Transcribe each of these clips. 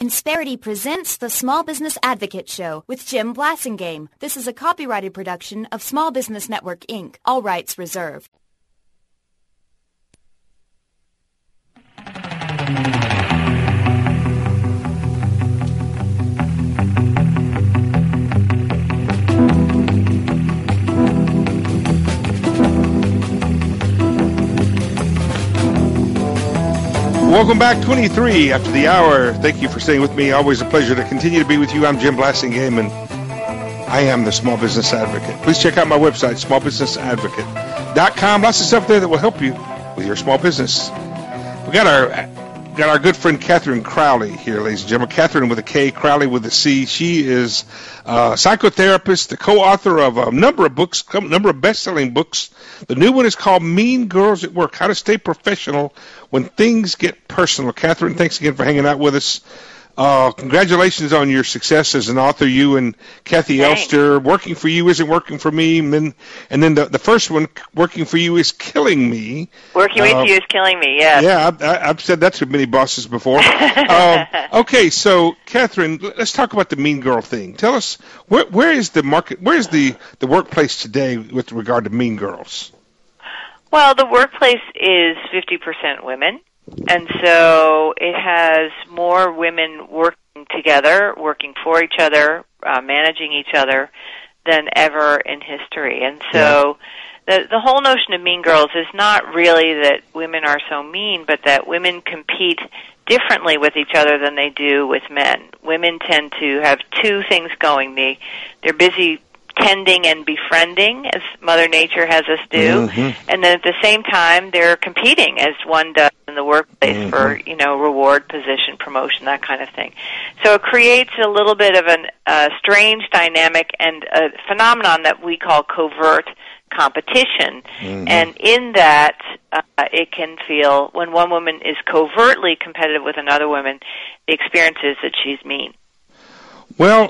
Insperity presents the Small Business Advocate Show with Jim Blasingame. This is a copyrighted production of Small Business Network, Inc. All rights reserved. Welcome back, 23 after the hour. Thank you for staying with me. Always a pleasure to continue to be with you. I'm Jim Blasingame, and I am the Small Business Advocate. Please check out my website, smallbusinessadvocate.com. Lots of stuff there that will help you with your small business. We got our good friend Catherine Crowley here, ladies and gentlemen. Catherine with a K, Crowley with a C. She is a psychotherapist, the co-author of a number of books, a number of best-selling books. The new one is called Mean Girls at Work, How to Stay Professional When Things Get Personal. Catherine, thanks again for hanging out with us. Congratulations on your success as an author. You and Kathy Elster, Working for You Isn't Working for Me. And then the first one, Working for You Is Killing Me. Working with You is Killing Me, yes. Yeah, I've said that to many bosses before. Okay, so Catherine, let's talk about the mean girl thing. Tell us, where is the market, where is the workplace today with regard to mean girls? Well, the workplace is 50% women. And so it has more women working together, working for each other, managing each other than ever in history. And so the whole notion of mean girls is not really that women are so mean, but that women compete differently with each other than they do with men. Women tend to have two things going. They're busy tending and befriending, as Mother Nature has us do, and then at the same time they're competing, as one does in the workplace for, reward, position, promotion, that kind of thing. So it creates a little bit of a strange dynamic and a phenomenon that we call covert competition, and in that it can feel, when one woman is covertly competitive with another woman, the experience is that she's mean. Well,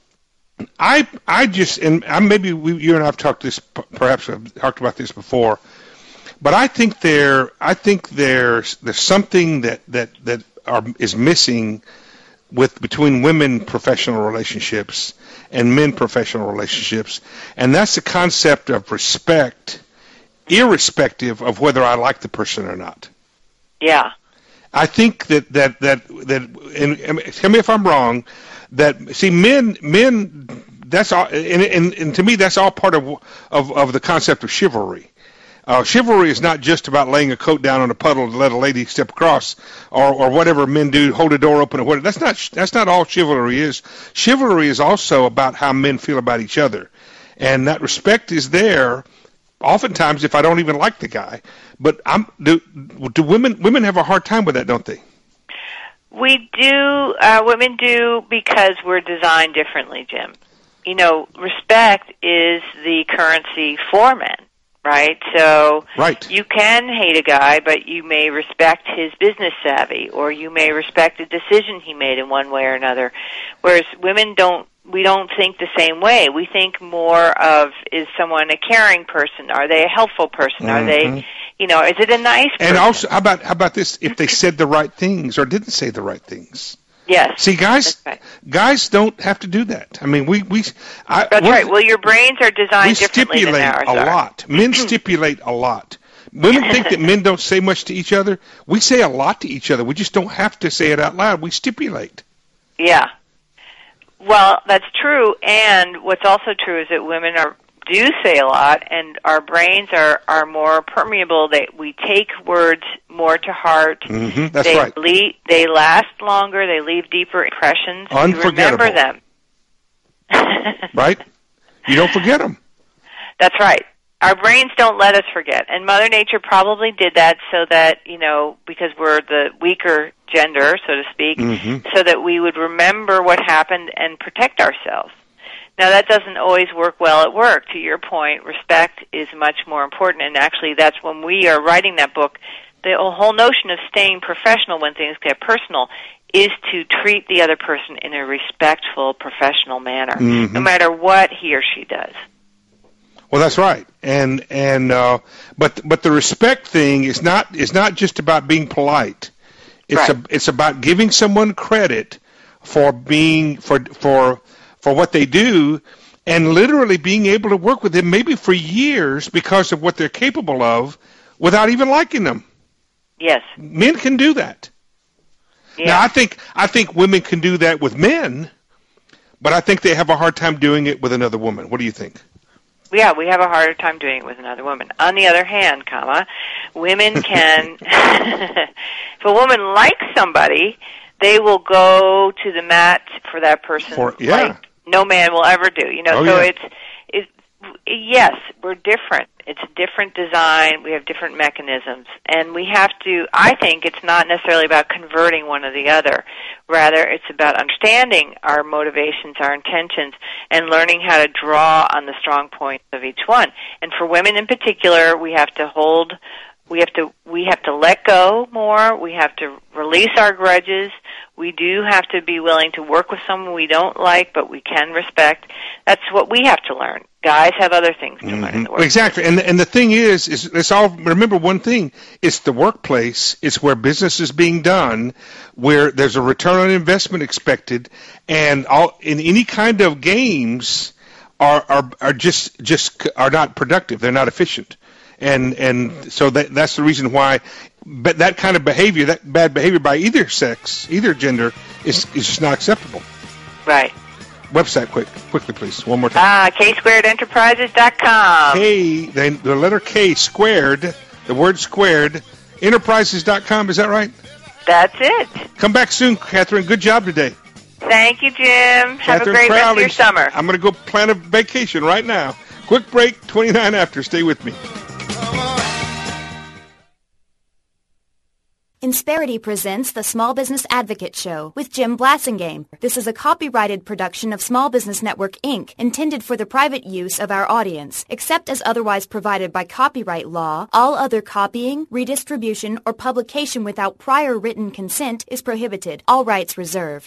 I just, and you and I have talked this, perhaps I've talked about this before, but I think there's something that is missing between women professional relationships and men professional relationships, and that's the concept of respect, irrespective of whether I like the person or not. Yeah. I think that and tell me if I'm wrong, men, that's all, and to me that's all part of the concept of chivalry. Chivalry is not just about laying a coat down on a puddle to let a lady step across, or whatever men do, hold a door open or whatever. That's not all chivalry is. Chivalry is also about how men feel about each other, and that respect is there. Oftentimes, if I don't even like the guy, but do women have a hard time with that, don't they? We do. Women do, because we're designed differently, Jim. Respect is the currency for men, right? So you can hate a guy, but you may respect his business savvy, or you may respect a decision he made in one way or another. Whereas women don't. We don't think the same way. We think more of, is someone a caring person? Are they a helpful person? Are they, is it a nice person? And also, how about this? If they said the right things or didn't say the right things. Yes. See, guys don't have to do that. I mean, that's right. Well, your brains are designed differently than ours a lot. Men stipulate a lot. Women think that men don't say much to each other. We say a lot to each other. We just don't have to say it out loud. We stipulate. Yeah. Well, that's true, and what's also true is that women do say a lot, and our brains are more permeable. We take words more to heart. That's right. They last longer. They leave deeper impressions. Unforgettable. You remember them. Right? You don't forget them. That's right. Our brains don't let us forget, and Mother Nature probably did that so that, because we're the weaker gender, so to speak, so that we would remember what happened and protect ourselves. Now, that doesn't always work well at work. To your point, respect is much more important, and actually that's when we are writing that book. The whole notion of staying professional when things get personal is to treat the other person in a respectful, professional manner, no matter what he or she does. Well, that's right, but the respect thing is not just about being polite. It's about giving someone credit for being for what they do, and literally being able to work with them maybe for years because of what they're capable of without even liking them. Yes. Men can do that. Yeah. Now, I think women can do that with men, but I think they have a hard time doing it with another woman. What do you think? Yeah, we have a harder time doing it with another woman. On the other hand, women can, if a woman likes somebody, they will go to the mat for that person like no man will ever do. It's yes, we're different. It's a different design. We have different mechanisms. And we have to, I think it's not necessarily about converting one or the other. Rather, it's about understanding our motivations, our intentions, and learning how to draw on the strong points of each one. And for women in particular, we have to let go more. We have to release our grudges. We do have to be willing to work with someone we don't like, but we can respect. That's what we have to learn. Guys have other things to learn in the workplace. Exactly. And the thing is let's all remember one thing. It's the workplace. It's where business is being done, where there's a return on investment expected, and in any kind of games are just are not productive. They're not efficient. And so that's the reason why. But that kind of behavior, that bad behavior by either sex, either gender, is just not acceptable. Right. Website quickly, please. One more time. Ksquaredenterprises.com. The letter K squared, the word squared, enterprises.com. Is that right? That's it. Come back soon, Catherine. Good job today. Thank you, Jim. Have Catherine a great Crowley, rest of your summer. I'm going to go plan a vacation right now. Quick break, 29 after. Stay with me. Insperity presents the Small Business Advocate Show with Jim Blasingame. This is a copyrighted production of Small Business Network, Inc., intended for the private use of our audience. Except as otherwise provided by copyright law, all other copying, redistribution, or publication without prior written consent is prohibited. All rights reserved.